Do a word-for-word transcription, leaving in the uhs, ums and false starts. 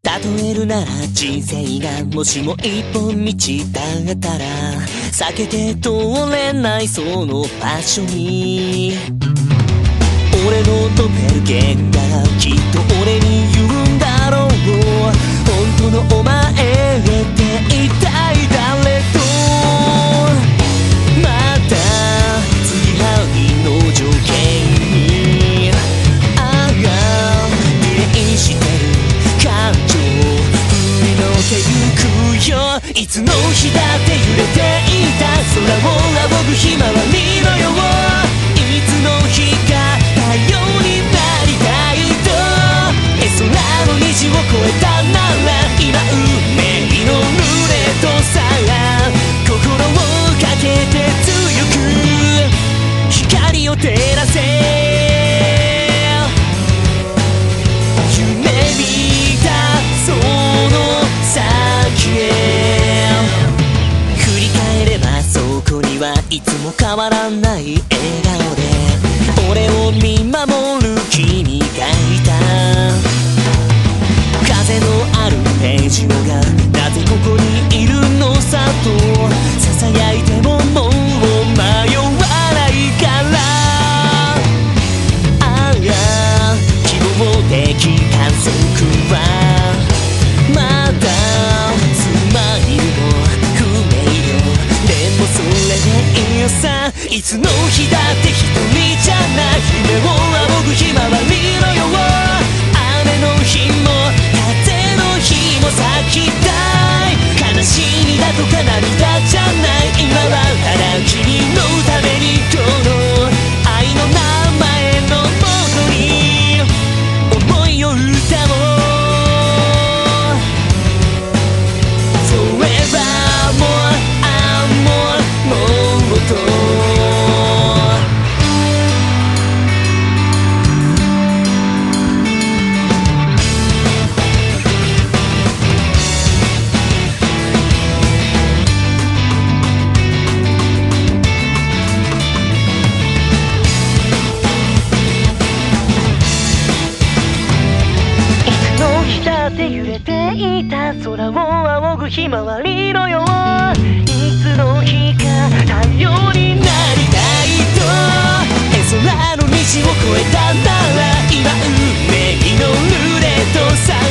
例えるなら人生がもしも一本道だったら避けて通れないその場所に俺のドペルゲンガーきっと俺に言うんだろう本当のお前って一体誰とまた継ぎはぎの条件にああ出演してる感情振りのけゆくよいつの日だって揺れていた空を仰ぐひまわりのよいつの日か太陽になりたいと絵空の虹を越えたなら今運命のルーレットさ心をかけて強く光を照らせ夢見たその先へ振り返ればそこにはいつも変わらない笑顔で俺を見守る君がいた風のあるページがなぜここにいるのさと囁いてももう迷わないからああ希望的観測はまだスマイルも不明よでもそれでいいさいつの日だって一人じゃない夢を仰ぐひまわりのよ雨の日も風の日も咲きたい悲しみだとか涙じゃない今はただ君のためにこの愛の名前のもとに思いを歌おう Forevermore Amor もっと揺れていた空を仰ぐひまわりのよいつの日か太陽になりたいと絵空の虹を越えたなら今運命のルーレットさ